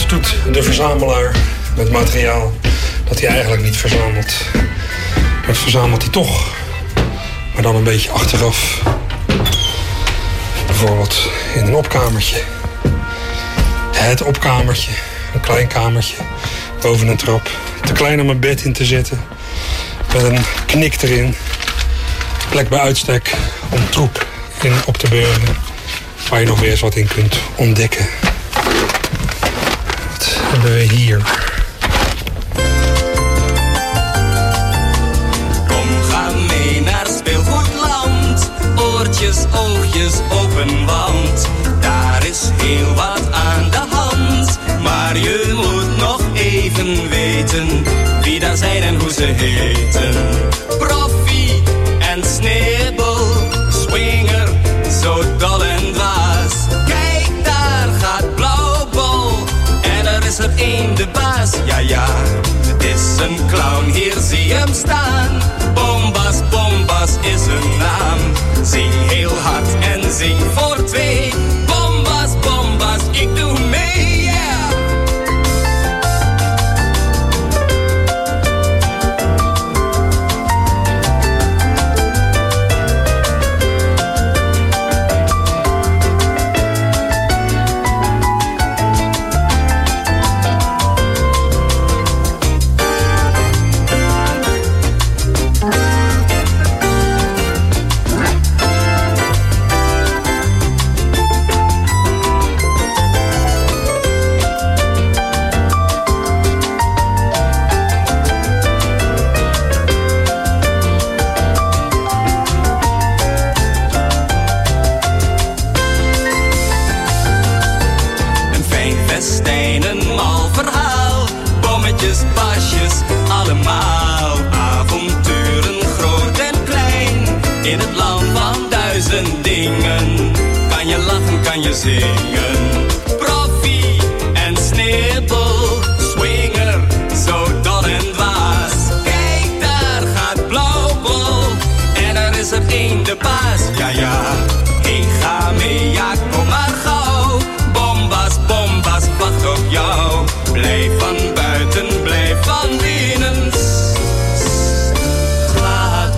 Wat doet de verzamelaar met materiaal dat hij eigenlijk niet verzamelt? Dat verzamelt hij toch, maar dan een beetje achteraf. Bijvoorbeeld in een opkamertje. Het opkamertje, een klein kamertje boven een trap. Te klein om een bed in te zetten, met een knik erin. Plek bij uitstek om troep in op te burgen, waar je nog weer eens wat in kunt ontdekken. Wat hebben we hier? Kom, ga mee naar speelgoedland. Oortjes, oogjes open, want daar is heel wat aan de hand. Maar je moet nog even weten wie daar zijn en hoe ze heten. Proffie en Sneeuwbol, Swinger, zo dol en dwaas. Kijk, daar gaat Blauwbol en er is er één de baas. Ja, ja, het is een clown, hier zie je hem staan. Bombas, Bombas is een naam. Zing heel hard en zing voor twee. Bombas, Bombas, ik doe mee, yeah! Zingen. Proffie en Sneeuwbol, Swinger, zo dol en dwaas. Kijk, daar gaat Blauwbol en er is er één de baas. Ja, ja, ik ga mee, ja, kom maar gauw. Bombas, Bombas, wacht op jou. Blijf van buiten, blijf van binnen. Laat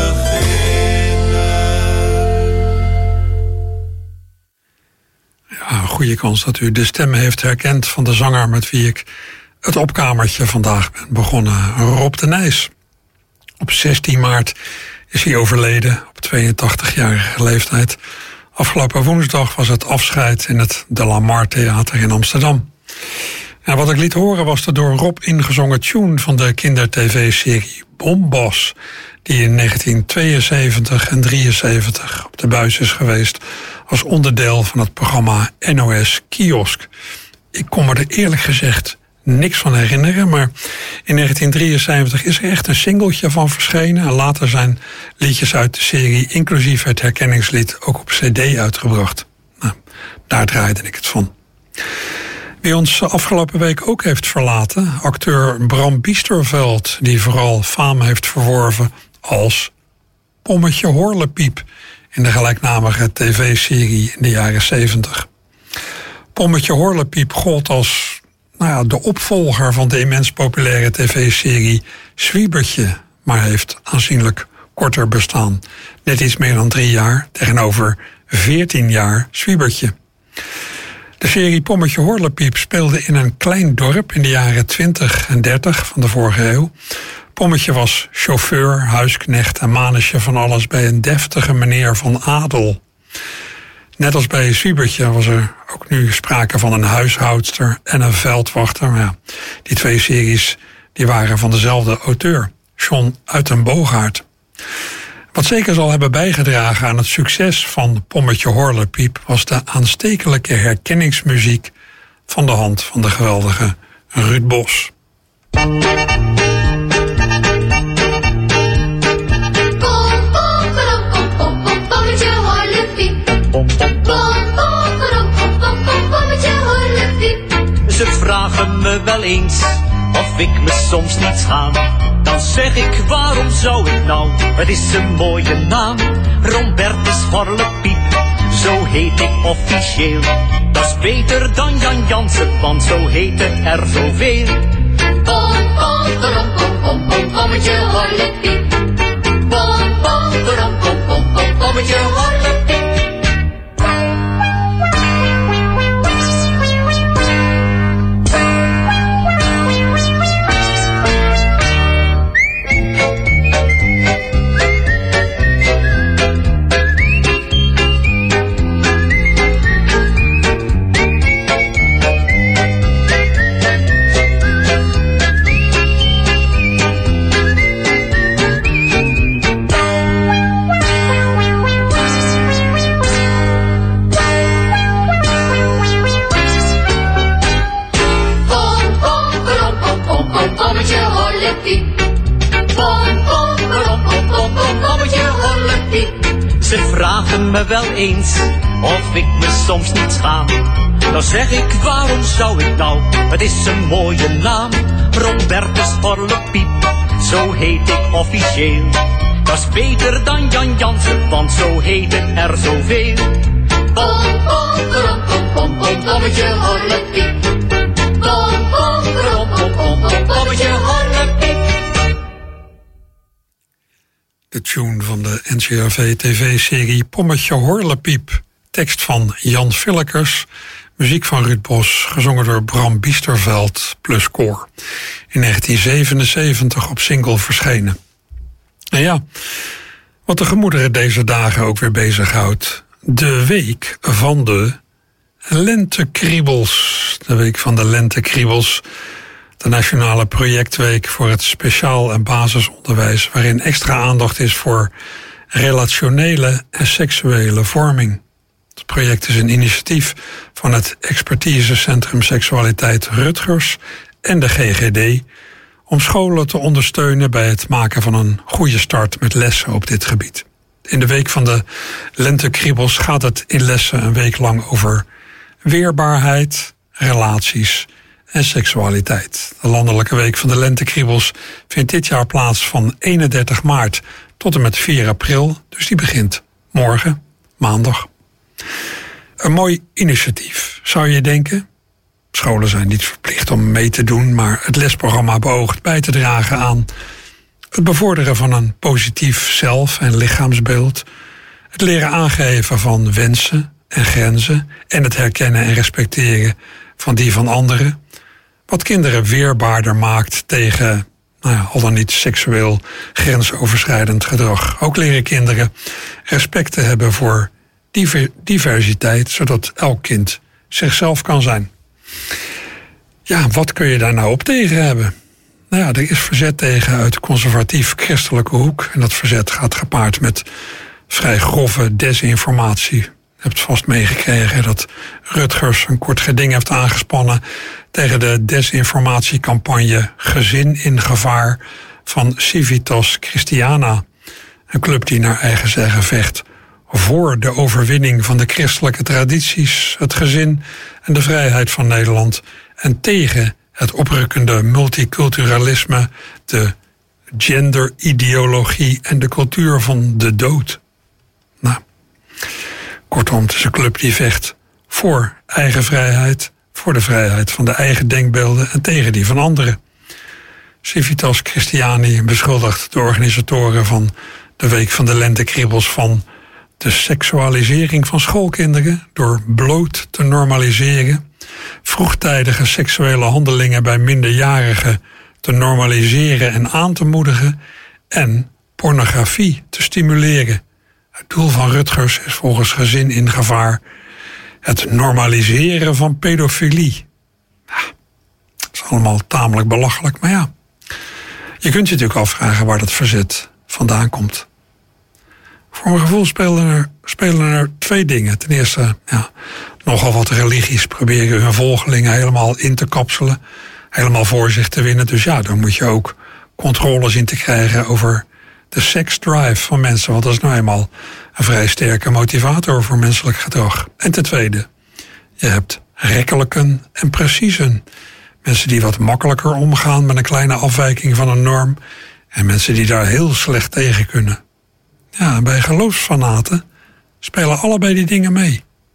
Goede kans dat u de stem heeft herkend van de zanger met wie ik het opkamertje vandaag ben begonnen, Rob de Nijs. Op 16 maart is hij overleden, op 82-jarige leeftijd. Afgelopen woensdag was het afscheid in het De La Mar Theater in Amsterdam. En wat ik liet horen was de door Rob ingezongen tune van de kindertv-serie Bombas, die in 1972 en 73 op de buis is geweest als onderdeel van het programma NOS Kiosk. Ik kon me er eerlijk gezegd niks van herinneren, maar in 1973 is er echt een singeltje van verschenen en later zijn liedjes uit de serie, inclusief het herkenningslied, ook op cd uitgebracht. Nou, daar draaide ik het van. Wie ons afgelopen week ook heeft verlaten, acteur Bram Biesterveld, die vooral faam heeft verworven als Pommetje Horlepiep in de gelijknamige tv-serie in de jaren 70. Pommetje Horlepiep gold als de opvolger van de immens populaire tv-serie Zwiebertje, maar heeft aanzienlijk korter bestaan. Net iets meer dan 3 jaar tegenover 14 jaar Zwiebertje. De serie Pommetje Horlepiep speelde in een klein dorp in de jaren 20 en 30 van de vorige eeuw. Pommetje was chauffeur, huisknecht en manusje van alles bij een deftige meneer van adel. Net als bij Zwiebertje was er ook nu sprake van een huishoudster en een veldwachter. Maar ja, die 2 series die waren van dezelfde auteur, John Uitenboogaard. Wat zeker zal hebben bijgedragen aan het succes van Pommetje Horlepiep was de aanstekelijke herkenningsmuziek van de hand van de geweldige Ruud Bos. Ze vragen me wel eens of ik me soms niet schaam. Dan zeg ik, waarom zou ik nou? Het is een mooie naam, Rombertus Horlepiep. Zo heet ik officieel. Dat is beter dan Jan Jansen, want zo heet het er zoveel. Pom, pom, pom, pom, pom, pom, pommetje horlepiep. Pom, pom, pom, pom, pom, pom, pommetje horlepiep. Ze vragen me wel eens of ik me soms niet schaam. Dan zeg ik, waarom zou ik nou? Het is een mooie naam. Robertus Horlepiep, zo heet ik officieel. Dat is beter dan Jan Jansen, want zo heet het er zoveel. Pom, pom, pom, pom, pom, pom, pommetje Horlepiep. Pom, pom, pom, pom, pom, pom, pommetje Horlepiep. De tune van de NCRV-tv-serie Pommetje Horlepiep. Tekst van Jan Villekers, muziek van Ruud Bos, gezongen door Bram Biesterveld plus koor. In 1977 op single verschenen. En ja, wat de gemoederen deze dagen ook weer bezighoudt. De week van de lentekriebels. De week van de lentekriebels. De nationale projectweek voor het speciaal en basisonderwijs, waarin extra aandacht is voor relationele en seksuele vorming. Het project is een initiatief van het Expertisecentrum Seksualiteit Rutgers en de GGD om scholen te ondersteunen bij het maken van een goede start met lessen op dit gebied. In de week van de lentekriebels gaat het in lessen een week lang over weerbaarheid, relaties en seksualiteit. De landelijke week van de lentekriebels vindt dit jaar plaats van 31 maart tot en met 4 april. Dus die begint morgen, maandag. Een mooi initiatief, zou je denken. Scholen zijn niet verplicht om mee te doen, maar het lesprogramma beoogt bij te dragen aan het bevorderen van een positief zelf- en lichaamsbeeld, het leren aangeven van wensen en grenzen en het herkennen en respecteren van die van anderen, wat kinderen weerbaarder maakt tegen al dan niet seksueel grensoverschrijdend gedrag. Ook leren kinderen respect te hebben voor diversiteit, zodat elk kind zichzelf kan zijn. Ja, wat kun je daar nou op tegen hebben? Nou ja, er is verzet tegen uit de conservatief-christelijke hoek. En dat verzet gaat gepaard met vrij grove desinformatie. Je hebt vast meegekregen dat Rutgers een kort geding heeft aangespannen tegen de desinformatiecampagne Gezin in Gevaar van Civitas Christiana. Een club die naar eigen zeggen vecht voor de overwinning van de christelijke tradities, het gezin en de vrijheid van Nederland en tegen het oprukkende multiculturalisme, de genderideologie en de cultuur van de dood. Nou, kortom, het is een club die vecht voor eigen vrijheid, voor de vrijheid van de eigen denkbeelden en tegen die van anderen. Civitas Christiani beschuldigt de organisatoren van de Week van de Lentekriebels van de seksualisering van schoolkinderen door bloot te normaliseren, vroegtijdige seksuele handelingen bij minderjarigen te normaliseren en aan te moedigen en pornografie te stimuleren. Het doel van Rutgers is volgens Gezin in Gevaar het normaliseren van pedofilie. Dat is allemaal tamelijk belachelijk, maar ja. Je kunt je natuurlijk afvragen waar dat verzet vandaan komt. Voor mijn gevoel spelen er twee dingen. Ten eerste, nogal wat religies proberen hun volgelingen helemaal in te kapselen. Helemaal voor zich te winnen. Dus ja, dan moet je ook controle zien te krijgen over de seksdrive van mensen. Want dat is nou eenmaal een vrij sterke motivator voor menselijk gedrag. En ten tweede, je hebt rekkelijken en preciezen. Mensen die wat makkelijker omgaan met een kleine afwijking van een norm. En mensen die daar heel slecht tegen kunnen. Ja, bij geloofsfanaten spelen allebei die dingen mee.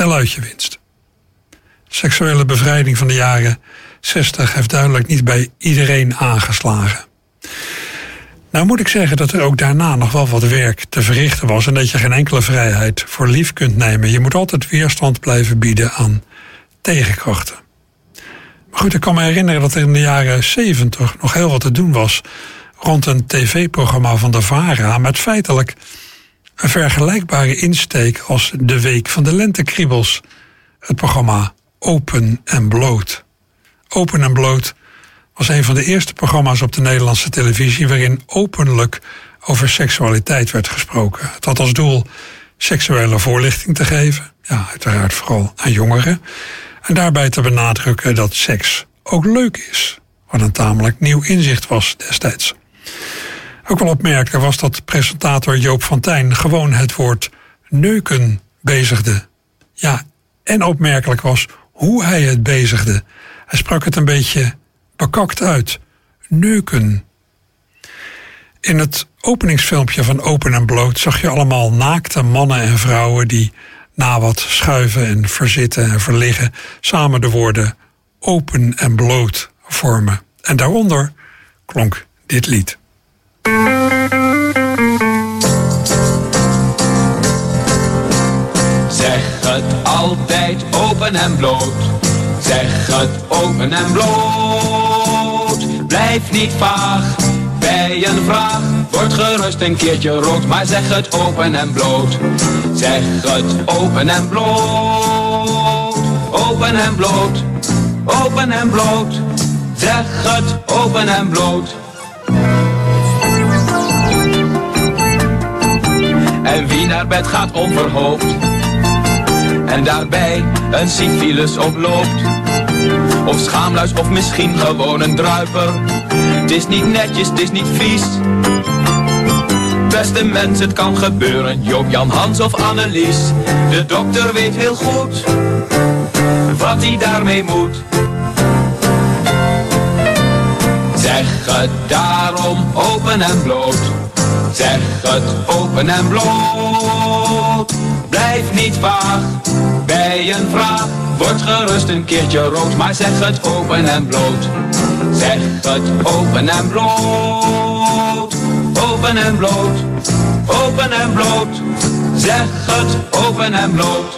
tel uit je winst. Seksuele bevrijding van de jaren 60 heeft duidelijk niet bij iedereen aangeslagen. Nou moet ik zeggen dat er ook daarna nog wel wat werk te verrichten was en dat je geen enkele vrijheid voor lief kunt nemen. Je moet altijd weerstand blijven bieden aan tegenkrachten. Maar goed, ik kan me herinneren dat er in de jaren 70 nog heel wat te doen was rond een tv-programma van de VARA met feitelijk een vergelijkbare insteek als de Week van de Lentekriebels. Het programma Open en Bloot. Open en Bloot was een van de eerste programma's op de Nederlandse televisie waarin openlijk over seksualiteit werd gesproken. Het had als doel seksuele voorlichting te geven, ja, uiteraard vooral aan jongeren, en daarbij te benadrukken dat seks ook leuk is, wat een tamelijk nieuw inzicht was destijds. Ook wel opmerkelijk was dat presentator Joop van Tijn gewoon het woord neuken bezigde. Ja, en opmerkelijk was hoe hij het bezigde. Hij sprak het een beetje bekakt uit. Neuken. In het openingsfilmpje van Open en Bloot zag je allemaal naakte mannen en vrouwen die na wat schuiven en verzitten en verliggen samen de woorden open en bloot vormen. En daaronder klonk dit lied. Zeg het altijd open en bloot. Zeg het open en bloot. Blijf niet vaag bij een vraag. Word gerust een keertje rood, maar zeg het open en bloot. Zeg het open en bloot. Open en bloot. Open en bloot. Zeg het open en bloot. En wie naar bed gaat onverhoopt en daarbij een syfilis oploopt, of schaamluis of misschien gewoon een druiper. Het is niet netjes, het is niet vies. Beste mens, het kan gebeuren, Joop, Jan, Hans of Annelies. De dokter weet heel goed wat hij daarmee moet. Zeg het daarom open en bloot. Zeg het open en bloot. Blijf niet vaag bij een vraag. Word gerust een keertje rood, maar zeg het open en bloot. Zeg het open en bloot. Open en bloot. Open en bloot. Zeg het open en bloot.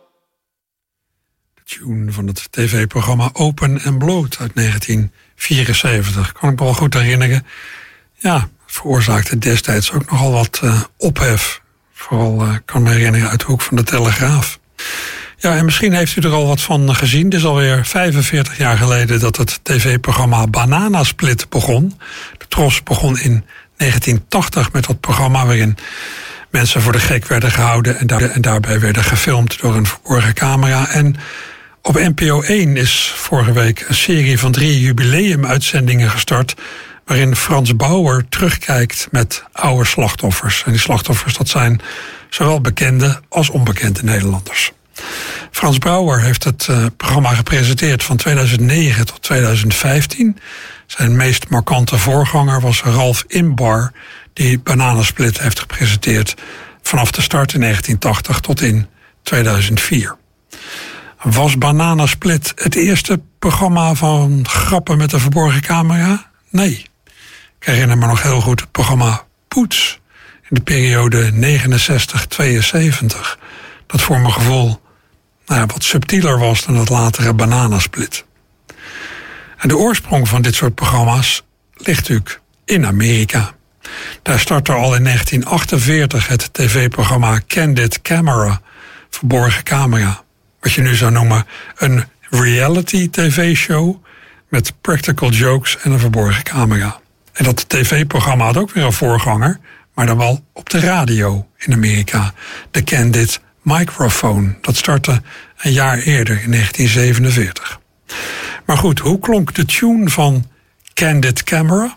De tune van het tv-programma Open en Bloot uit 1974. Kan ik me wel goed herinneren. Ja, veroorzaakte destijds ook nogal wat ophef. Vooral kan me herinneren uit de hoek van de Telegraaf. Ja, en misschien heeft u er al wat van gezien. Het is alweer 45 jaar geleden dat het tv-programma Bananasplit begon. De Tros begon in 1980 met dat programma waarin mensen voor de gek werden gehouden en daarbij werden gefilmd door een verborgen camera. En op NPO 1 is vorige week een serie van 3 jubileumuitzendingen gestart waarin Frans Bauer terugkijkt met oude slachtoffers. En die slachtoffers, dat zijn zowel bekende als onbekende Nederlanders. Frans Bauer heeft het programma gepresenteerd van 2009 tot 2015. Zijn meest markante voorganger was Ralf Inbar, die Bananasplit heeft gepresenteerd vanaf de start in 1980 tot in 2004. Was Bananasplit het eerste programma van grappen met een verborgen camera? Nee. Ik herinner me nog heel goed het programma Poets in de periode 69-72. Dat voor mijn gevoel wat subtieler was dan het latere Bananasplit. En de oorsprong van dit soort programma's ligt natuurlijk in Amerika. Daar startte al in 1948 het tv-programma Candid Camera, verborgen camera. Wat je nu zou noemen een reality tv-show met practical jokes en een verborgen camera. En dat tv-programma had ook weer een voorganger, maar dan wel op de radio in Amerika. De Candid Microphone. Dat startte een jaar eerder, in 1947. Maar goed, hoe klonk de tune van Candid Camera?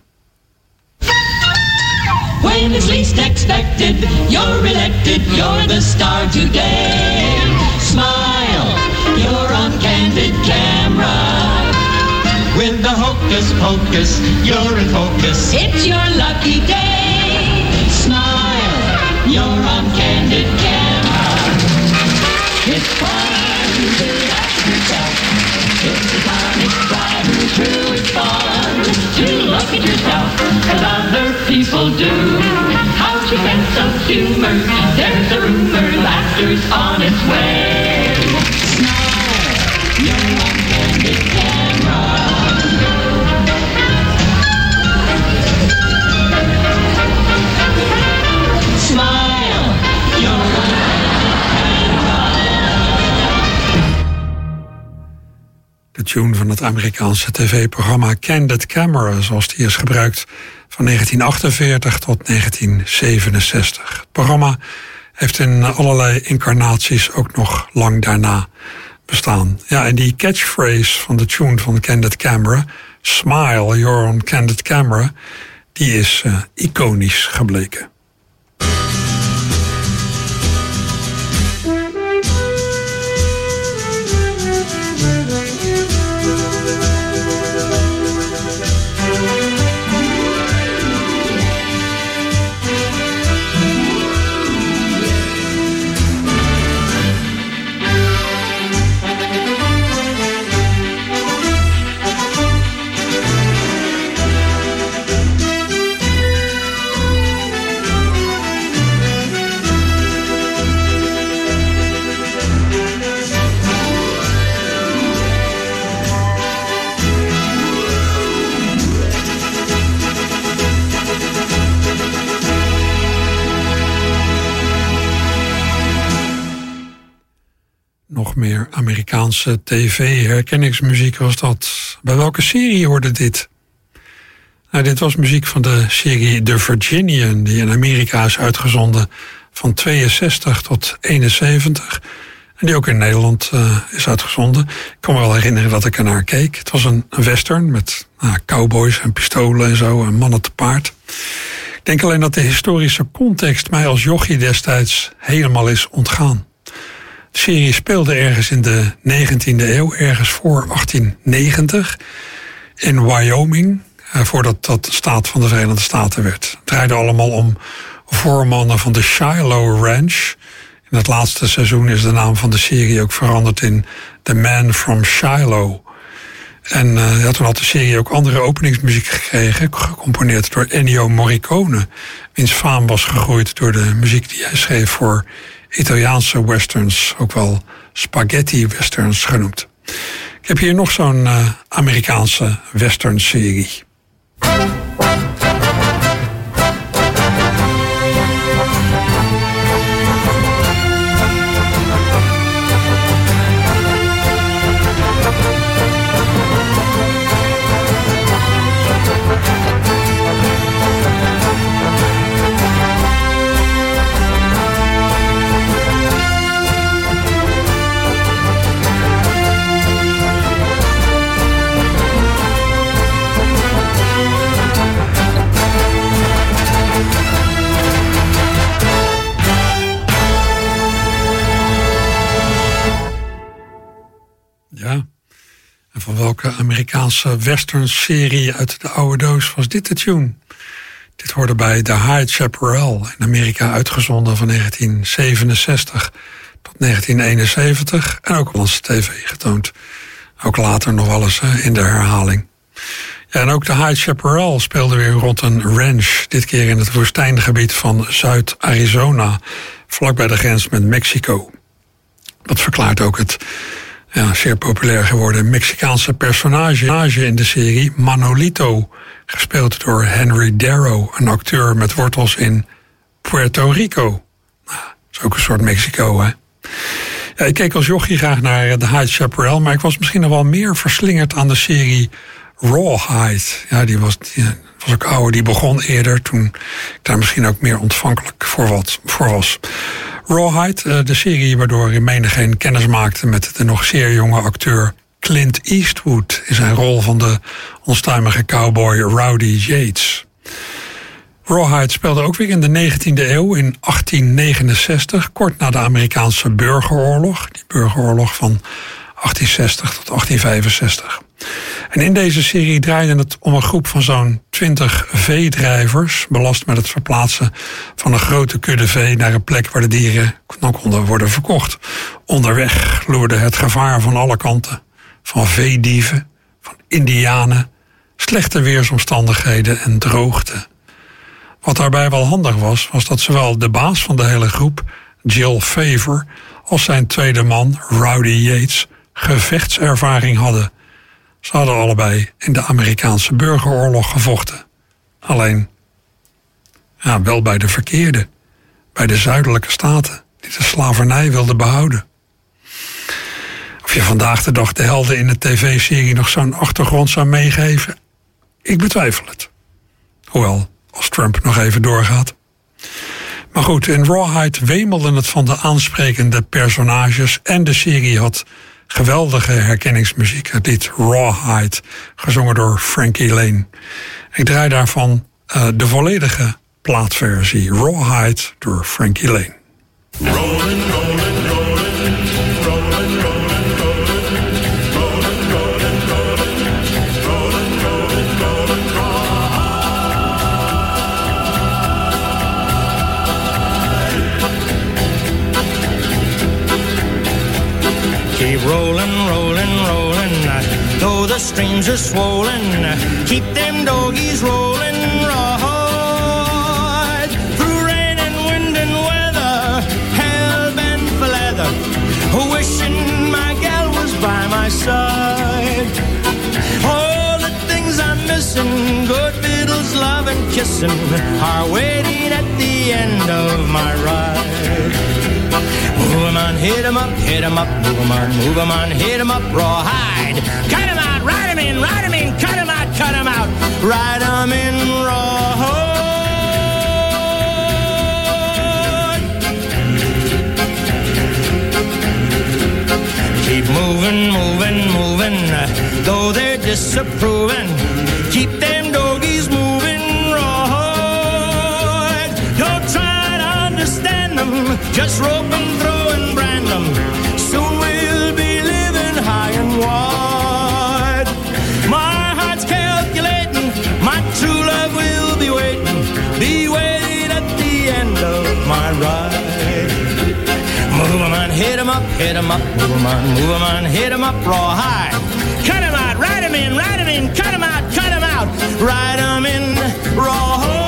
When it's least expected, you're elected, you're the star today. Smile, you're on Candid Camera. With the hocus pocus, you're in focus. It's your lucky day. Smile, you're on Candid Camera. It's fun. tune van het Amerikaanse tv-programma Candid Camera, zoals die is gebruikt van 1948 tot 1967. Het programma heeft in allerlei incarnaties ook nog lang daarna bestaan. Ja, en die catchphrase van de tune van Candid Camera, Smile, you're on Candid Camera, die is iconisch gebleken. Nog meer Amerikaanse tv-herkenningsmuziek was dat. Bij welke serie hoorde dit? Nou, dit was muziek van de serie The Virginian, die in Amerika is uitgezonden van 62 tot 71. En die ook in Nederland is uitgezonden. Ik kan me wel herinneren dat ik ernaar keek. Het was een western met cowboys en pistolen en zo en mannen te paard. Ik denk alleen dat de historische context mij als jochie destijds helemaal is ontgaan. De serie speelde ergens in de 19e eeuw, ergens voor 1890, in Wyoming, voordat dat de staat van de Verenigde Staten werd. Het draaide allemaal om voormannen van de Shiloh Ranch. In het laatste seizoen is de naam van de serie ook veranderd in The Man from Shiloh. En toen had de serie ook andere openingsmuziek gekregen, gecomponeerd door Ennio Morricone, wiens faam was gegroeid door de muziek die hij schreef voor Italiaanse westerns, ook wel spaghetti westerns genoemd. Ik heb hier nog zo'n Amerikaanse western-serie. Ja, en van welke Amerikaanse western-serie uit de oude doos was dit de tune? Dit hoorde bij The High Chaparral, in Amerika uitgezonden van 1967 tot 1971 en ook op onze tv getoond. Ook later nog wel eens in de herhaling. Ja, en ook The High Chaparral speelde weer rond een ranch, dit keer in het woestijngebied van Zuid-Arizona, vlakbij de grens met Mexico. Dat verklaart ook het zeer populair geworden Mexicaanse personage in de serie, Manolito, gespeeld door Henry Darrow, een acteur met wortels in Puerto Rico. Nou, dat is ook een soort Mexico, hè? Ja, ik keek als jochie graag naar The High Chaparral, maar ik was misschien nog wel meer verslingerd aan de serie Rawhide. Ja, die was ook ouder, die begon eerder, toen ik daar misschien ook meer ontvankelijk voor was. Rawhide, de serie waardoor menigeen kennis maakte met de nog zeer jonge acteur Clint Eastwood in zijn rol van de onstuimige cowboy Rowdy Yates. Rawhide speelde ook weer in de 19e eeuw, in 1869, kort na de Amerikaanse burgeroorlog. Die burgeroorlog van 1860 tot 1865. En in deze serie draaide het om een groep van zo'n 20 veedrijvers, belast met het verplaatsen van een grote kudde vee naar een plek waar de dieren dan konden worden verkocht. Onderweg loerde het gevaar van alle kanten, van veedieven, van indianen, slechte weersomstandigheden en droogte. Wat daarbij wel handig was dat zowel de baas van de hele groep, Jill Favor, als zijn tweede man, Rowdy Yates, gevechtservaring hadden. Ze hadden allebei in de Amerikaanse burgeroorlog gevochten. Alleen, wel bij de verkeerde. Bij de zuidelijke staten, die de slavernij wilden behouden. Of je vandaag de dag de helden in de tv-serie nog zo'n achtergrond zou meegeven? Ik betwijfel het. Hoewel, als Trump nog even doorgaat. Maar goed, in Rawhide wemelde het van de aansprekende personages en de serie had geweldige herkenningsmuziek. Het lied Rawhide, gezongen door Frankie Lane. Ik draai daarvan de volledige plaatversie. Rawhide door Frankie Lane. Rolling, rolling, rolling, rolling, rolling, rolling, rolling, rolling, rolling, rolling, rolling, Keep rolling, rolling, rolling, though the streams are swollen. Keep them doggies rolling, rawhide. Through rain and wind and weather, hell bent for leather. Wishing my gal was by my side. All the things I'm missing, good fiddles, love and kissing, are waiting at the end of my ride. Move 'em on, hit 'em up, hit 'em up, move 'em on, hit 'em up, rawhide. Cut 'em out, ride 'em in, cut 'em out, ride 'em in, rawhide. Keep moving, moving, moving, though they're disapproving. Keep them doggies moving, rawhide. Don't try to understand them, just rope 'em through and brand them. Soon we'll be living high and wide. My heart's calculating, my true love will be waiting at the end of my ride. Move 'em on, hit 'em up, move 'em on, hit 'em up, rawhide. Cut 'em out, ride 'em in, cut 'em out, ride 'em in, rawhide.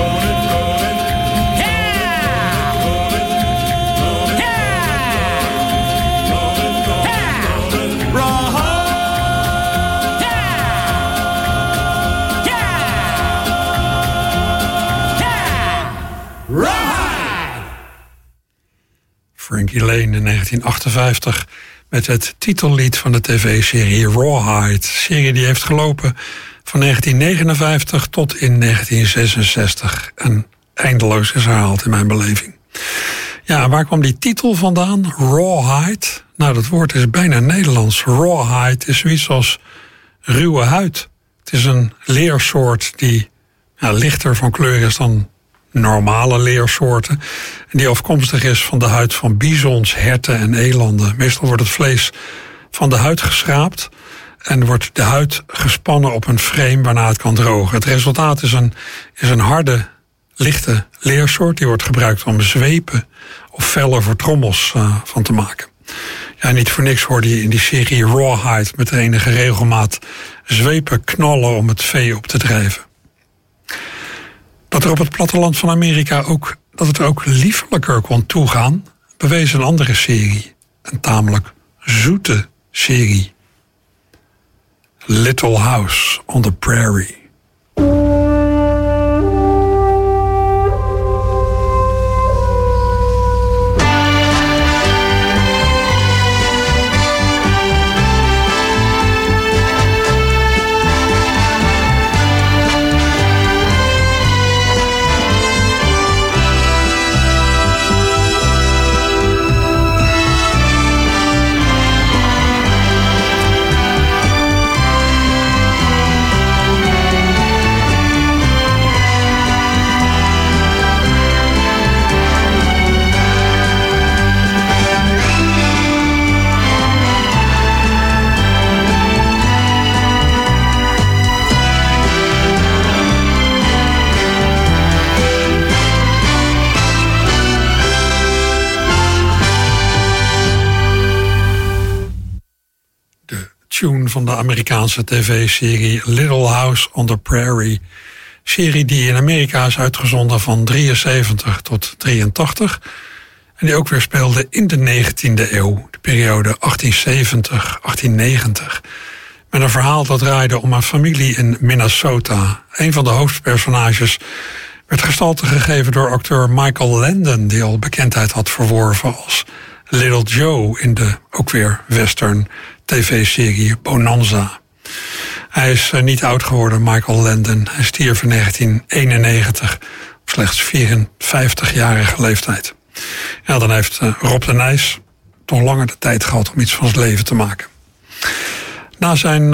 Frankie Lane in 1958 met het titellied van de tv-serie Rawhide. Serie die heeft gelopen van 1959 tot in 1966. En eindeloos is herhaald in mijn beleving. Ja, waar kwam die titel vandaan? Rawhide? Nou, dat woord is bijna Nederlands. Rawhide is zoiets als ruwe huid. Het is een leersoort die lichter van kleur is dan normale leersoorten. En die afkomstig is van de huid van bizons, herten en elanden. Meestal wordt het vlees van de huid geschraapt en wordt de huid gespannen op een frame waarna het kan drogen. Het resultaat is een harde, lichte leersoort. Die wordt gebruikt om zweepen of vellen voor trommels van te maken. Ja, niet voor niks hoorde je in die serie Rawhide met enige regelmaat zweepen knallen om het vee op te drijven. Dat er op het platteland van Amerika dat het er ook liefelijker kon toegaan, bewees een andere serie. Een tamelijk zoete serie. Little House on the Prairie. Tune van de Amerikaanse tv-serie Little House on the Prairie. Serie die in Amerika is uitgezonden van 73 tot 83. En die ook weer speelde in de 19e eeuw. De periode 1870-1890. Met een verhaal dat draaide om een familie in Minnesota. Een van de hoofdpersonages werd gestalte gegeven door acteur Michael Landon, die al bekendheid had verworven als Little Joe in de ook weer western tv-serie Bonanza. Hij is niet oud geworden, Michael Landon. Hij stierf in 1991 op slechts 54-jarige leeftijd. Ja, dan heeft Rob de Nijs toch langer de tijd gehad om iets van zijn leven te maken. Na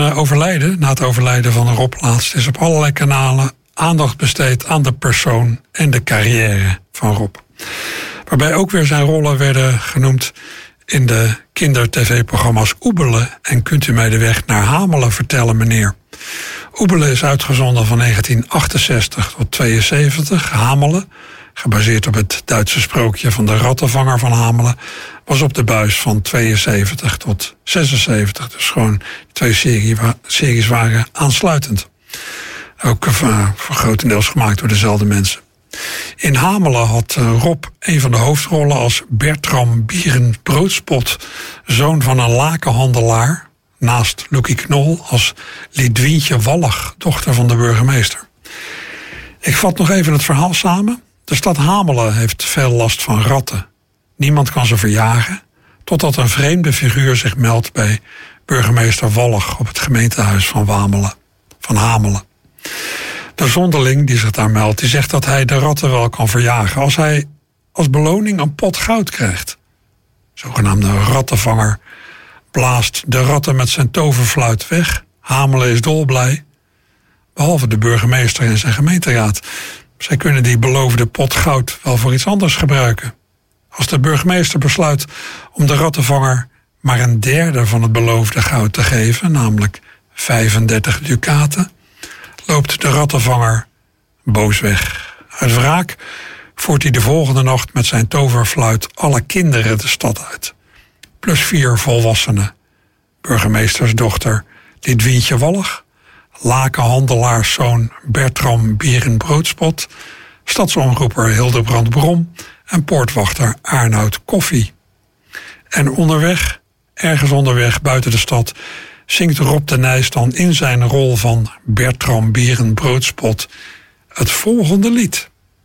het overlijden van Rob laatst, is op allerlei kanalen aandacht besteed aan de persoon en de carrière van Rob. Waarbij ook weer zijn rollen werden genoemd in de kinder-tv-programma's Oebelen en Kunt u mij de weg naar Hamelen vertellen, meneer. Oebelen is uitgezonden van 1968 tot 72. Hamelen, gebaseerd op het Duitse sprookje van de rattenvanger van Hamelen, was op de buis van 72 tot 76. Dus gewoon twee series waren aansluitend. Ook voor grotendeels gemaakt door dezelfde mensen. In Hamelen had Rob een van de hoofdrollen als Bertram Bierenbroodspot, zoon van een lakenhandelaar, naast Loekie Knol als Lidwientje Wallig, dochter van de burgemeester. Ik vat nog even het verhaal samen. De stad Hamelen heeft veel last van ratten. Niemand kan ze verjagen, totdat een vreemde figuur zich meldt bij burgemeester Wallig op het gemeentehuis van Hamelen. De zonderling die zich daar meldt, die zegt dat hij de ratten wel kan verjagen als hij als beloning een pot goud krijgt. Zogenaamde rattenvanger blaast de ratten met zijn toverfluit weg. Hamelen is dolblij, behalve de burgemeester en zijn gemeenteraad. Zij kunnen die beloofde pot goud wel voor iets anders gebruiken. Als de burgemeester besluit om de rattenvanger maar een derde van het beloofde goud te geven, namelijk 35 dukaten, loopt de rattenvanger boos weg. Uit wraak voert hij de volgende nacht met zijn toverfluit alle kinderen de stad uit. Plus 4 volwassenen. Burgemeestersdochter Lidwientje Wallig, lakenhandelaarszoon Bertram Bierenbroodspot, stadsomroeper Hildebrand Brom en poortwachter Arnoud Koffie. En ergens onderweg buiten de stad, zingt Rob de Nijs dan in zijn rol van Bertram Bierenbroodspot het volgende lied.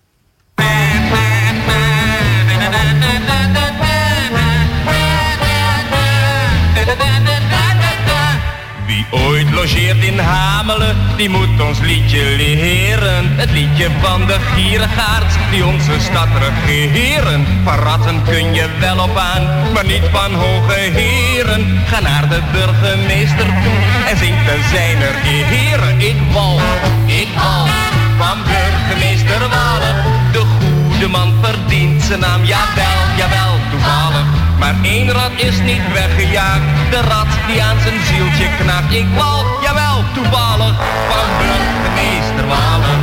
Wie ooit logeert in Hamelen, die moet ons liedje leren. Het liedje van de gierigaard, die onze stad regeren. Van ratten kun je wel op aan, maar niet van hoge heren. Ga naar de burgemeester toe en zing ten zijner heren. Ik wou van burgemeester Wallig. De goede man verdient zijn naam, jawel, toevallig. Maar één rat is niet weggejaagd, de rat die aan zijn zieltje knaagt. Ik wou, jawel, toevallig, van burgemeester Wallig.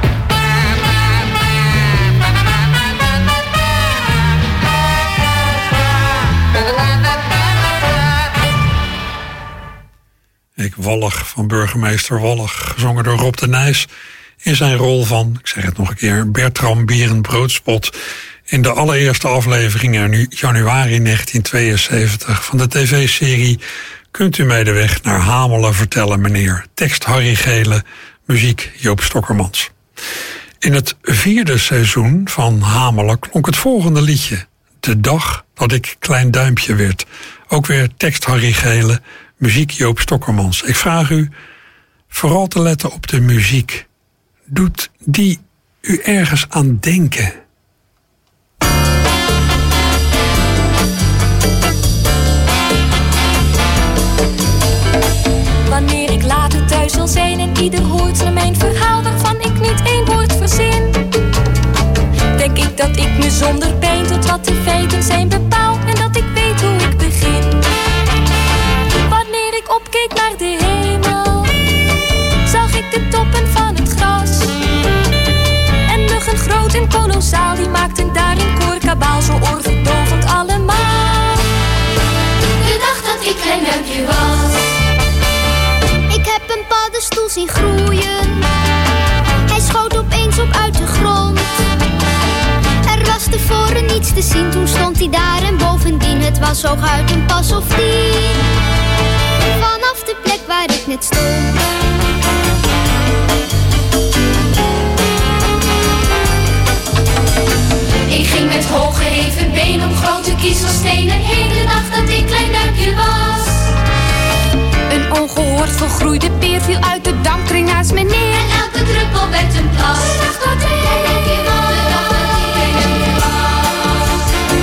Ik Wallig van burgemeester Wallig, gezongen door Rob de Nijs in zijn rol van, ik zeg het nog een keer, Bertram Bierenbroodspot in de allereerste aflevering in januari 1972 van de tv-serie Kunt u mij de weg naar Hamelen vertellen, meneer? Tekst Harry Gele, muziek Joop Stokkermans. In het 4e seizoen van Hamelen klonk het volgende liedje, De dag dat ik Klein Duimpje werd. Ook weer tekst Harry Gele, muziek Joop Stokkermans. Ik vraag u vooral te letten op de muziek. Doet die u ergens aan denken? Wanneer ik later thuis zal zijn en ieder hoort naar mijn verhaal waarvan ik niet één woord verzin, denk ik dat ik me zonder pijn tot wat de feiten zijn bepaal en dat ik weet hoe ik begin. Wanneer ik opkeek naar de hemel, zag ik de toppen van het gras. En muggen groot en kolossaal, die maakten daar een koorkabaal zo oorverdovend allemaal. De dag dat ik klein duimpje was. Ik heb een paddenstoel zien groeien. Hij schoot opeens op uit de grond. Er was tevoren niets te zien, toen stond hij daar en bovendien het was hooguit een pas of 10. Vanaf de plek waar ik net stond. Ik ging met Met hooggeheven been op grote kiezelstenen. Hele dag dat ik klein duimpje was. Een ongehoord volgroeide peer viel uit de dampkring naast me neer. En elke druppel werd een plas. De dag dat ik klein duimpje was. De dag dat ik klein duimpje was.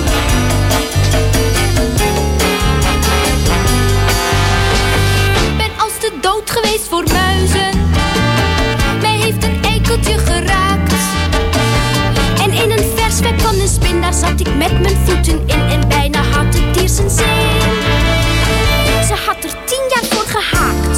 Ik ben als de dood geweest voor muizen. Mij heeft een eikeltje geraakt. En in een vers web van een spin, daar zat ik met mijn voeten in. En bijna had het dier zijn zin. Ze had er 10 jaar voor gehaakt.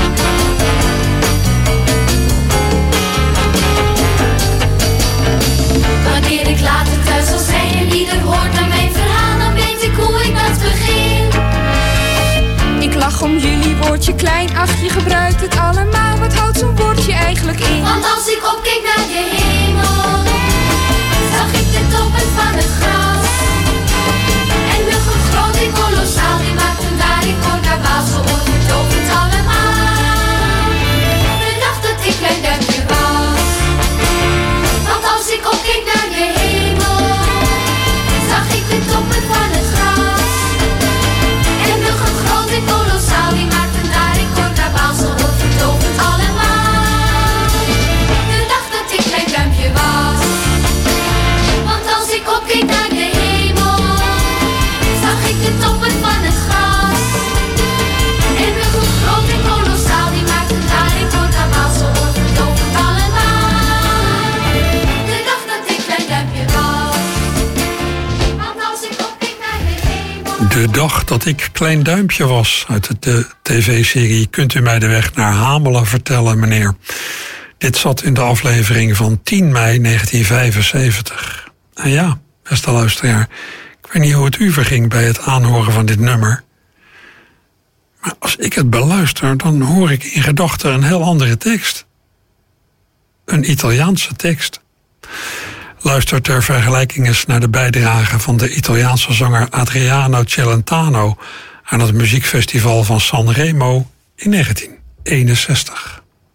Wanneer ik later thuis zal zijn en ieder hoort naar mijn verhaal, dan weet ik hoe ik dat begin. Ik lach om jullie woordje klein, ach je gebruikt het allemaal. Wat houdt zo'n woordje eigenlijk in? Want als ik opkeek naar de hemel, zag ik de toppen van het gras. En muggen groot en kolossaal, die maakten daar in Korkabaal zo onvertovend allemaal. De dag dat ik klein duimpje was. Want als ik opkeek naar de hemel, zag ik de toppen van het gras. En muggen groot en kolossaal, die maakten daar in Korkabaal zo onvertovend allemaal. De dag dat ik klein duimpje was. Want als ik opkeek naar de hemel, zag ik de toppen van het gras. En muggen groot en kolossaal, die maakten daar in Korkabaal zo onvertovend allemaal. De dag dat ik klein duimpje was. Want als ik opkeek naar de hemel. De dag dat ik klein duimpje was. Uit de tv-serie Kunt u mij de weg naar Hamelen vertellen, meneer? Dit zat in de aflevering van 10 mei 1975. En ja, beste luisteraar, ik weet niet hoe het u verging bij het aanhoren van dit nummer. Maar als ik het beluister, dan hoor ik in gedachten een heel andere tekst. Een Italiaanse tekst. Luister ter vergelijking eens naar de bijdrage van de Italiaanse zanger Adriano Celentano aan het muziekfestival van Sanremo in 1961.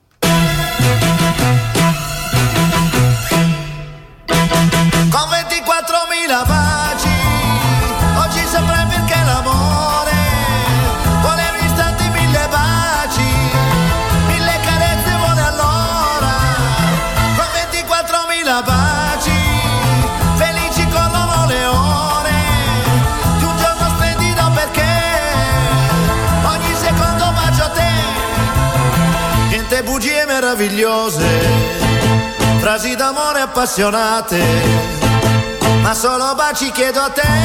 Con 24.000 baci, oggi saprai perché l'amore voleva istanti 1000 baci, 1000 carezze vuole allora. Con 24.000 baci, felici corrono le ore, di un giorno splendido perché ogni secondo bacio a te. Niente bugie meravigliose, frasi d'amore appassionate, ma solo baci chiedo a te.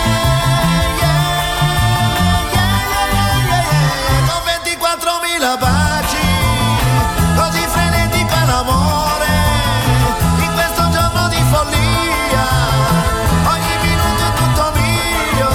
Con 24.000 baci, così frenetico l'amore, in questo giorno di follia, ogni minuto è tutto mio.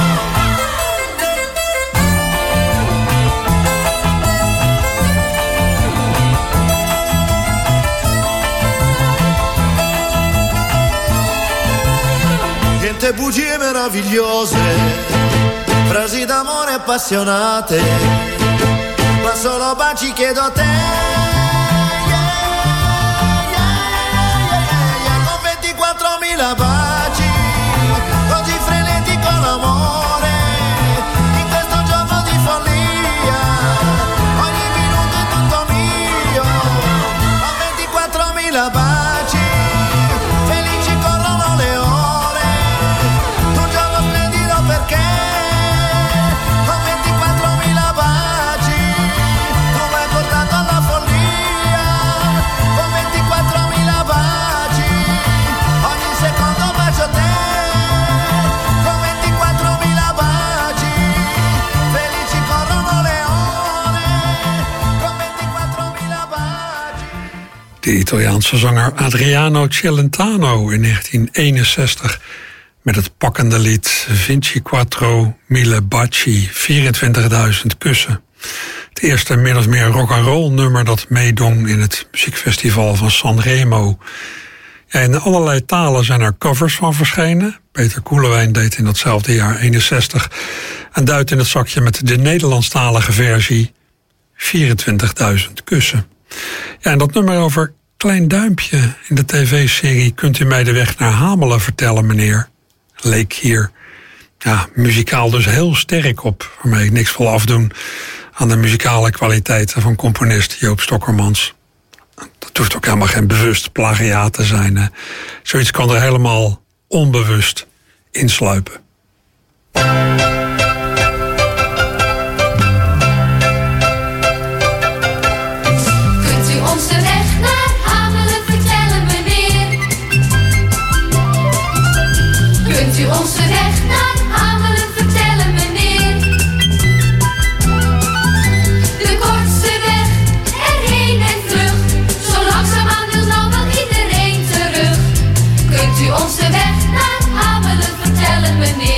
Niente bugie meravigliose, frasi d'amore appassionate, ma solo baci chiedo a te. Con 24.000 baci, così frenetico l'amore, in questo giorno di follia, ogni minuto è tutto mio. Con 24.000 baci, felici corrono le ore, un giorno splendido perché con 24.000 baci tu mi hai portato alla follia. Con 24.000 baci, ogni secondo bacio a te. Con 24.000 baci, felici corrono le ore. Con 24.000 baci. De Italiaanse zanger Adriano Celentano in 1961 met het pakkende lied 24.000 baci, 24.000 kussen. Het eerste min of meer rock'n'roll nummer dat meedong in het muziekfestival van Sanremo. Ja, in allerlei talen zijn er covers van verschenen. Peter Koelewijn deed in datzelfde jaar 61 een duit in het zakje met de Nederlandstalige versie 24.000 kussen. Ja, en dat nummer over klein duimpje in de tv-serie Kunt u mij de weg naar Hamelen vertellen, meneer? Leek hier muzikaal dus heel sterk op. Waarmee ik niks wil afdoen aan de muzikale kwaliteiten van componist Joop Stokkermans. Dat hoeft ook helemaal geen bewust plagiaat te zijn. Zoiets kan er helemaal onbewust insluipen. Kunt u ons de weg naar Hamelen vertellen, meneer? Kunt u ons de weg naar Hamelen vertellen, meneer? De kortste weg erheen en vlug. Zo langzaamaan wil nou wel iedereen terug. Kunt u ons de weg naar Hamelen vertellen, meneer?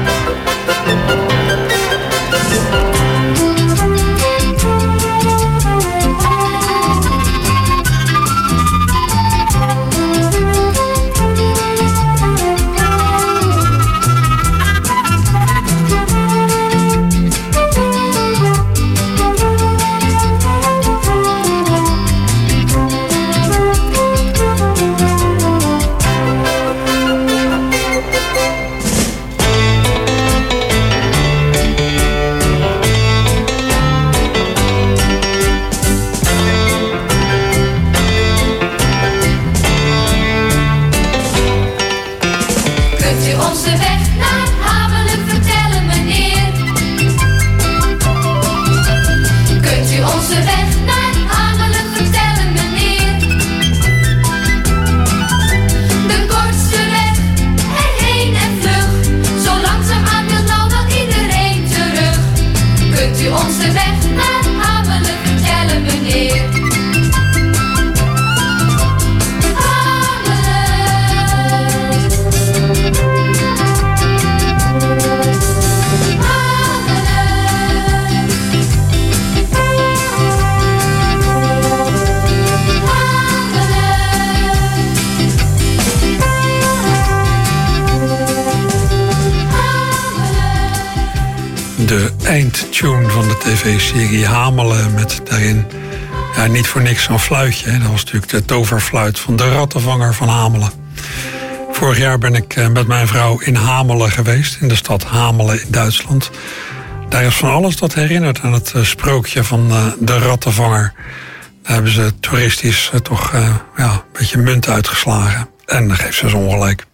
De eindtune van de tv-serie Hamelen met daarin niet voor niks zo'n fluitje. Dat was natuurlijk de toverfluit van de rattenvanger van Hamelen. Vorig jaar ben ik met mijn vrouw in Hamelen geweest, in de stad Hamelen in Duitsland. Daar is van alles dat herinnert aan het sprookje van de rattenvanger. Daar hebben ze toeristisch toch een beetje munt uitgeslagen. En dan geeft ze zo ongelijk.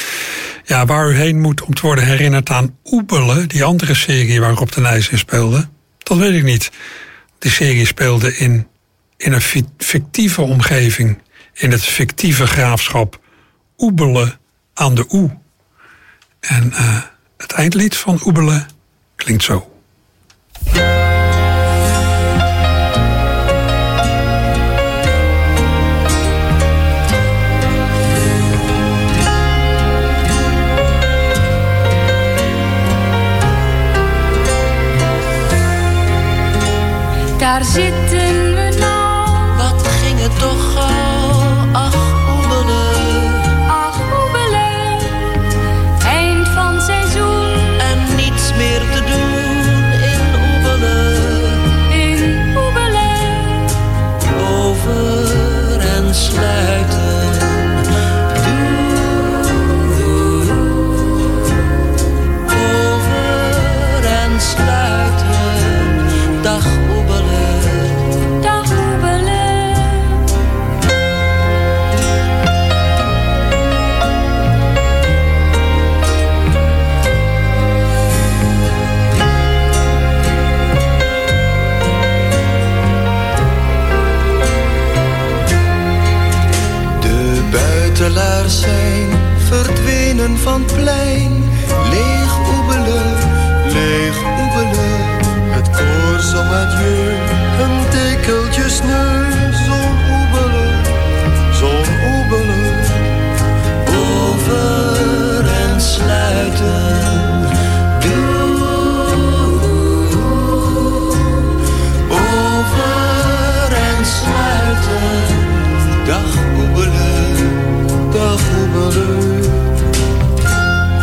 Ja, waar u heen moet om te worden herinnerd aan Oebelen, die andere serie waar Rob de Nijs in speelde, dat weet ik niet. Die serie speelde in een fictieve omgeving, in het fictieve graafschap Oebelen aan de Oe. En het eindlied van Oebelen klinkt zo. Daar zitten we nou. Wat ging het toch gauw, ach Oebelen. Ach Oebelen, eind van seizoen. En niets meer te doen in Oebelen. In Oebelen. Over en sluiten. Over en sluiten. Dag Oebelen. Dag Oebelen. De buitelaars zijn verdwenen van het plein. Leeg Oebelen, leeg Oebelen. Het koor zong adieu, een tekeltje sneu. Zo'n Oebelen, zo'n Oebelen. Over en sluiten. Over en sluiten. Dag Oebelen, dag Oebelen.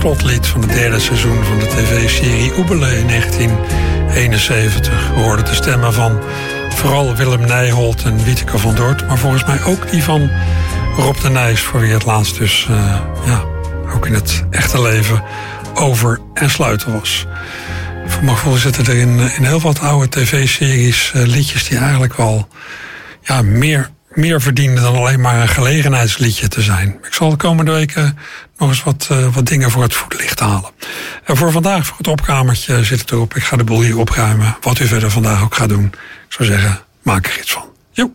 slotlied van het derde seizoen van de tv-serie Oebele in 1971. We hoorden de stemmen van vooral Willem Nijholt en Wieteke van Dort, maar volgens mij ook die van Rob de Nijs, voor wie het laatst dus ook in het echte leven over en sluiten was. Voor mijn gevoel zitten er in heel wat oude tv-series liedjes die eigenlijk wel meer verdienen dan alleen maar een gelegenheidsliedje te zijn. Ik zal de komende weken nog eens wat dingen voor het voetlicht halen. En voor vandaag, voor het opkamertje, zit het erop. Ik ga de boel hier opruimen. Wat u verder vandaag ook gaat doen. Ik zou zeggen, maak er iets van. Jo.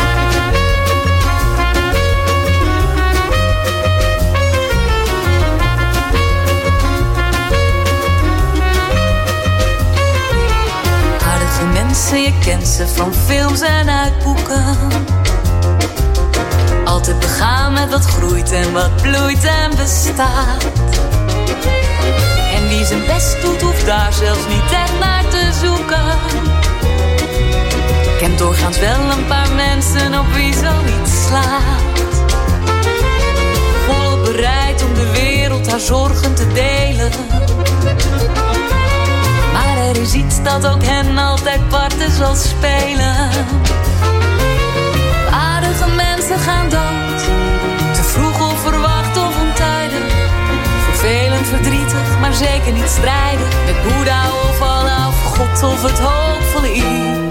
Aardige mensen, je kent ze van films en uit boeken. Altijd begaan met wat groeit en wat bloeit en bestaat. En wie zijn best doet, hoeft daar zelfs niet echt naar te zoeken. Kent doorgaans wel een paar mensen op wie zoiets slaat. Volop bereid om de wereld haar zorgen te delen. Maar er is iets dat ook hen altijd parten zal spelen. Aardige mensen gaan dood, te vroeg of verwacht of ontijdig. Vervelend, verdrietig, maar zeker niet strijdig. Met Boeddha of Allah of God of het hoopvolle iets.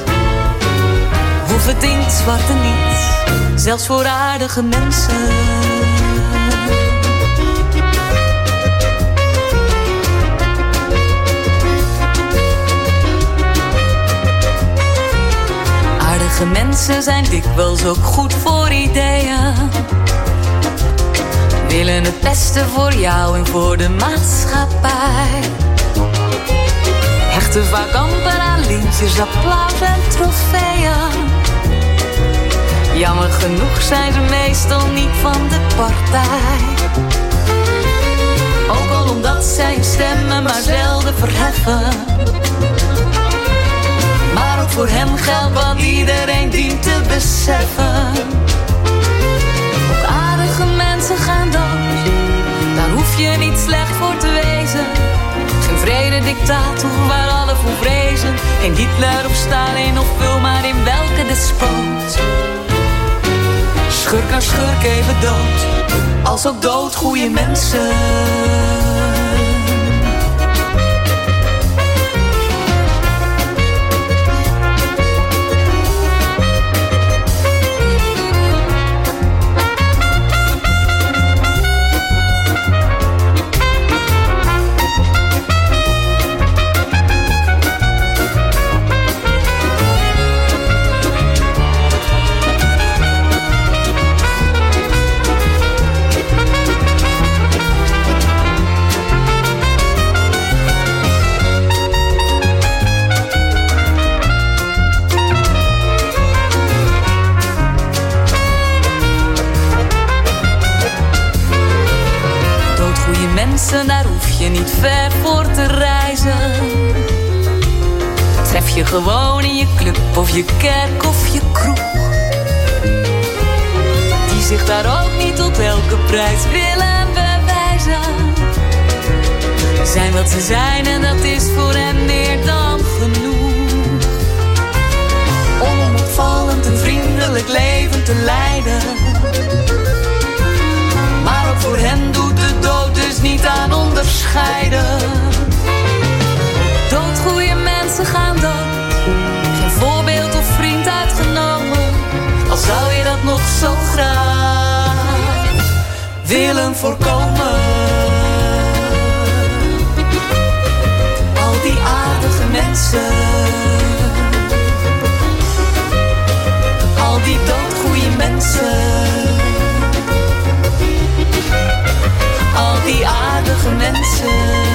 Of het inktzwarte niets, zelfs voor aardige mensen. Aardige mensen zijn dikwijls ook goed voor ideeën. Willen het beste voor jou en voor de maatschappij. Hechten vaak amper aan lintjes, applaus en trofeeën. Jammer genoeg zijn ze meestal niet van de partij. Ook al omdat zij hun stemmen maar zelden verheffen. Maar ook voor hem geldt wat iedereen dient te beseffen. Ook aardige mensen gaan dood, daar hoef je niet slecht voor te wezen. Geen vrede dictator waar alle voor vrezen. Geen Hitler of Stalin of vul maar in welke despoot. Schurk aan schurk even dood, als ook dood goede mensen. Daar hoef je niet ver voor te reizen. Tref je gewoon in je club of je kerk of je kroeg. Die zich daar ook niet op elke prijs willen bewijzen. Zijn wat ze zijn en dat is voor hen meer dan genoeg. Om een opvallend en vriendelijk leven te leiden. Maar ook voor hen doet de dood dus niet aan onderscheiden. Doodgoeie mensen gaan dood, geen voorbeeld of vriend uitgenomen. Al zou je dat nog zo graag willen voorkomen. Al die aardige mensen, al die doodgoeie mensen. Al die aardige mensen.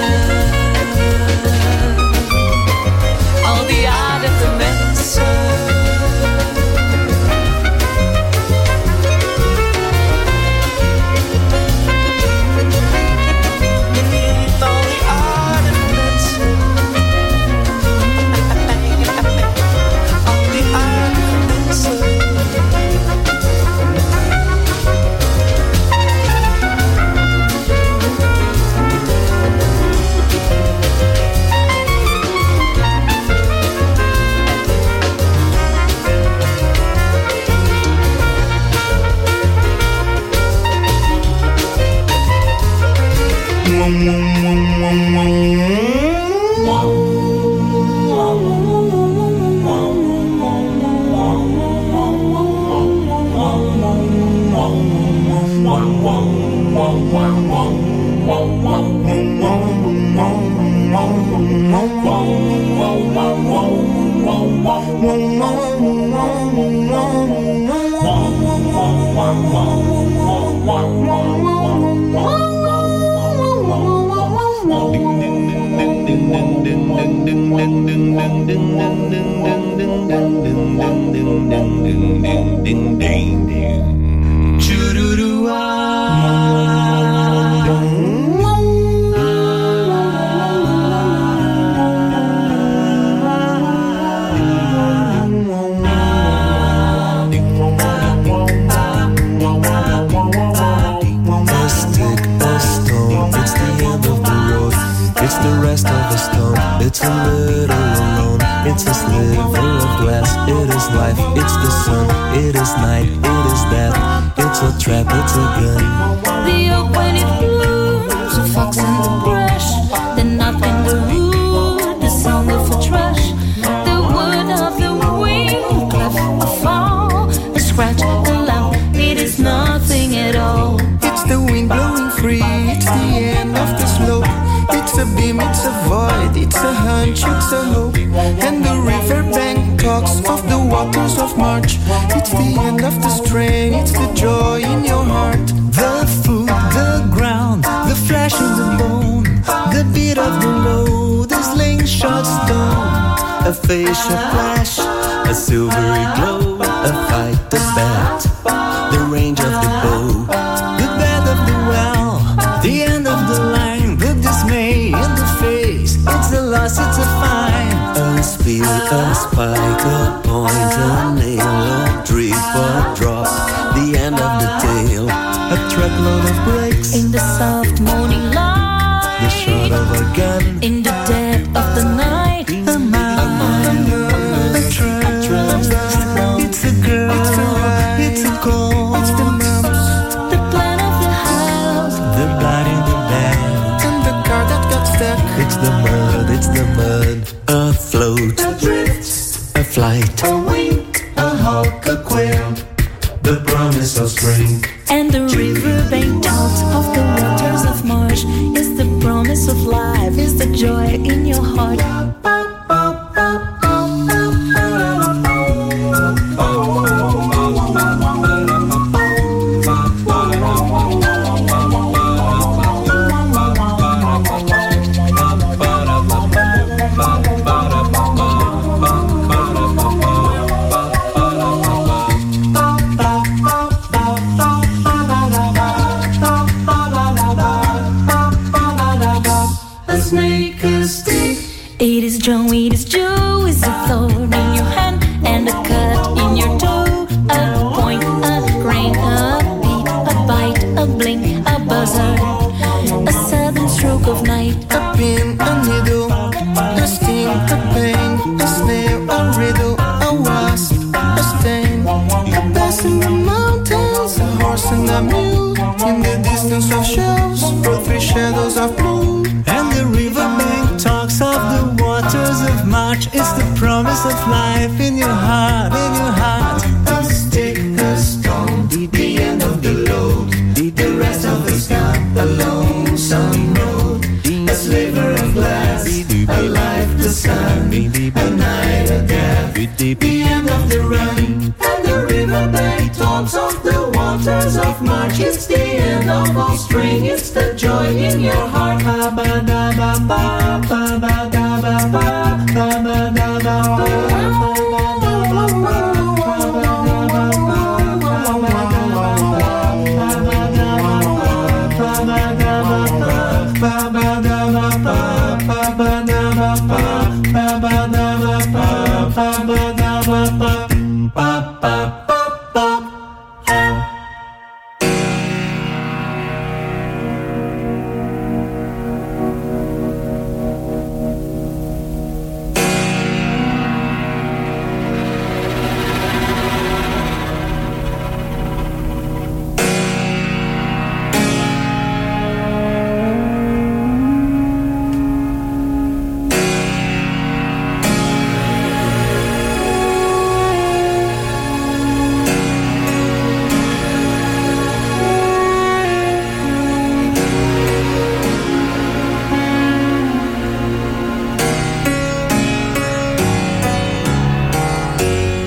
Al die aardige mensen.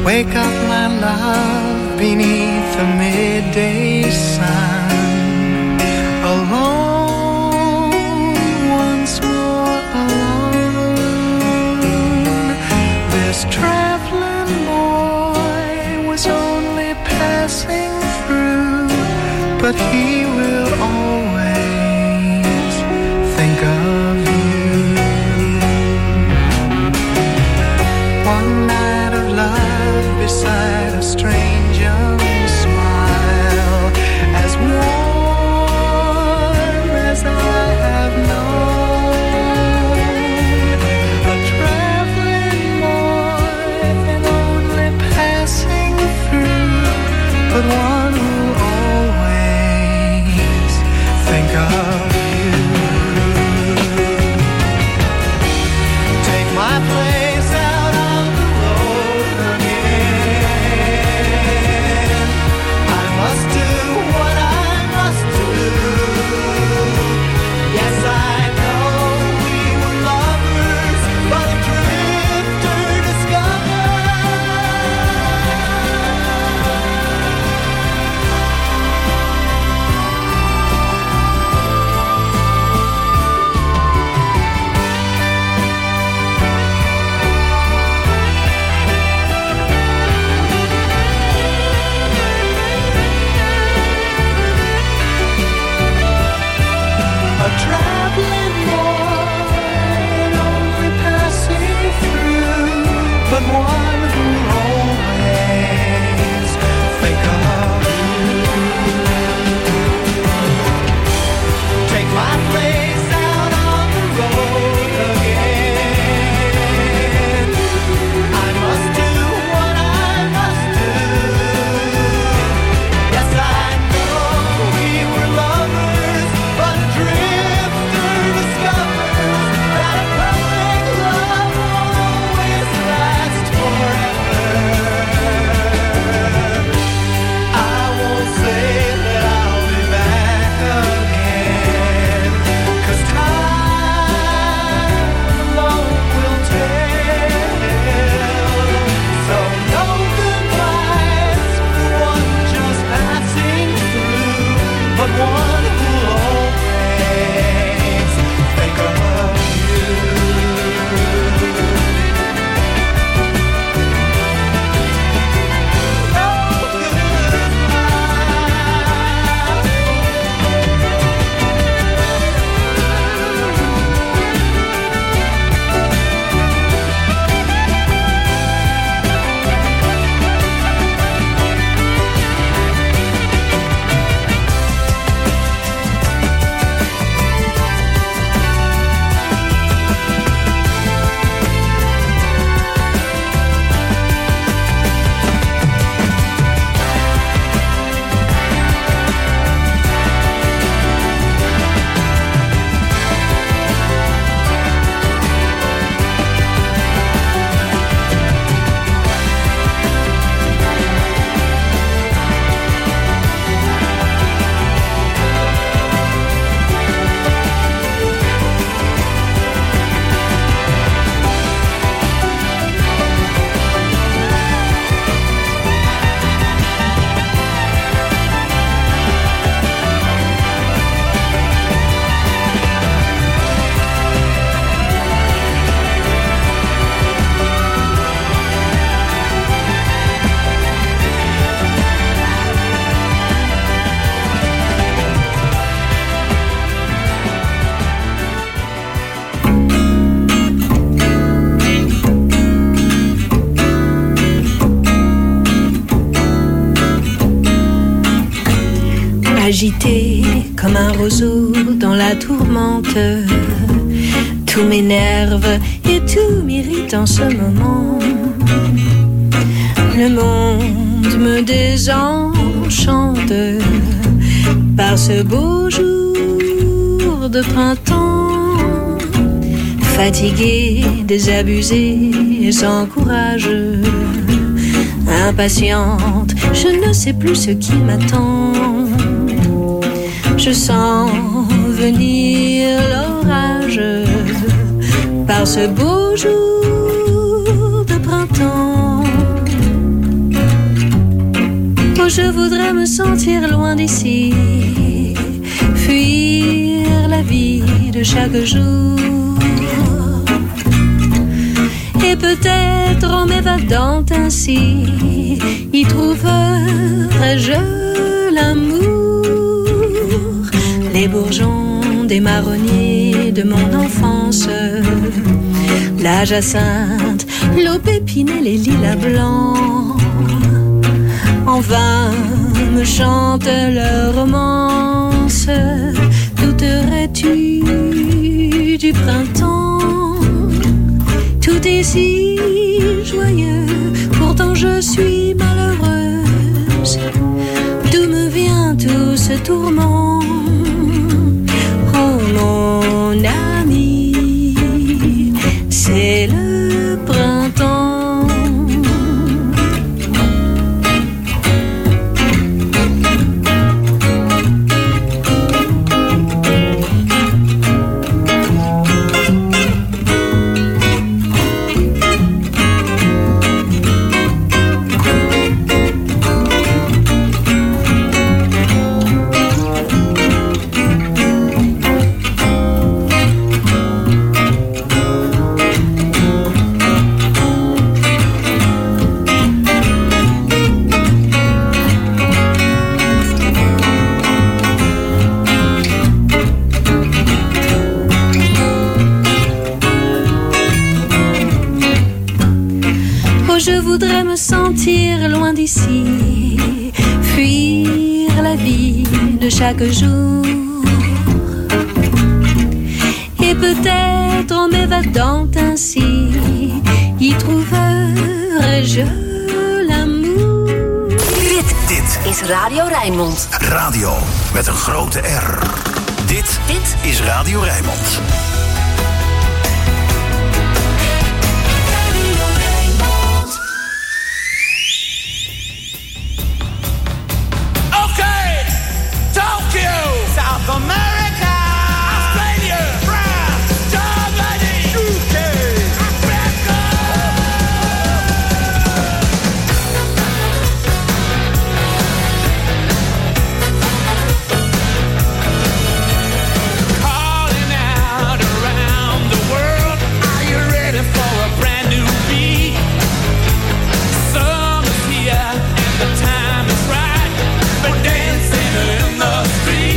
Wake up, my love, beneath the midday sun. Alone, once more alone. This traveling boy was only passing through, but he will always think of you. One night of love beside a strange young smile, as warm as I have known. A traveling boy and only passing through, but one who always think of you. Take my place out on the road again. I must do what I must do. Yes, I know we were lovers, but a drifter a traveling boy, only passing through, but one who always think of you. Take my place out on the road again. I must do what I must do. Yes, I know we were lovers, but a drifter discovers that a perfect love won't always last forever. I won't say that I'll be back again, 'cause time alone will tell. So no goodbyes for one just passing through, but one who'll always think of you. No goodbyes. Agité comme un roseau dans la tourmente, tout m'énerve et tout m'irrite en ce moment. Le monde me désenchante par ce beau jour de printemps. Fatiguée, désabusée, sans courage, impatiente, je ne sais plus ce qui m'attend. Je sens venir l'orage par ce beau jour de printemps. Oh, je voudrais me sentir loin d'ici, fuir la vie de chaque jour. Et peut-être en m'évadant ainsi, y trouverais-je l'amour. Les bourgeons des marronniers de mon enfance, la jacinthe, l'aubépine et les lilas blancs, en vain me chantent leur romance. Douterais-tu du printemps? Tout est si joyeux, pourtant je suis malheureuse. D'où me vient tout ce tourment? Oh mon ami, c'est le printemps. Je voudrais me sentir loin d'ici, fuir la vie de chaque jour. Et peut-être en m'évadant ainsi, y trouverais-je l'amour. Dit is Radio Rijnmond. Radio met een grote R. Dit is Radio Rijnmond. America, Australia, France, Germany, UK, Africa. Calling out around the world, are you ready for a brand new beat? Summer's here and the time is right for dancing in the street.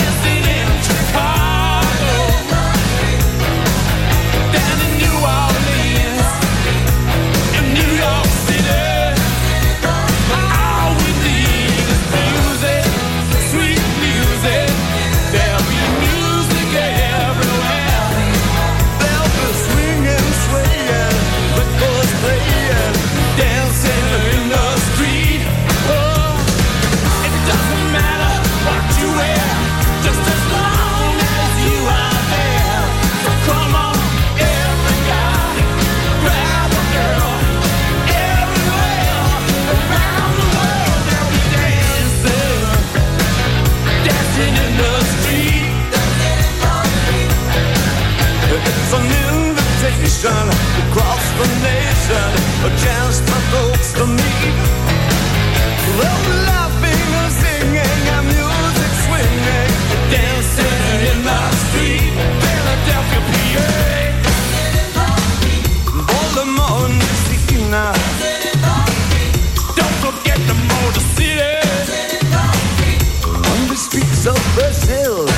It's an invitation across the nation, a chance for folks to meet. They'll be laughing and singing and music swinging, dancing in the street, Philadelphia, PA. Baltimore, Messina. Don't forget the Motor City. On the streets of Brazil.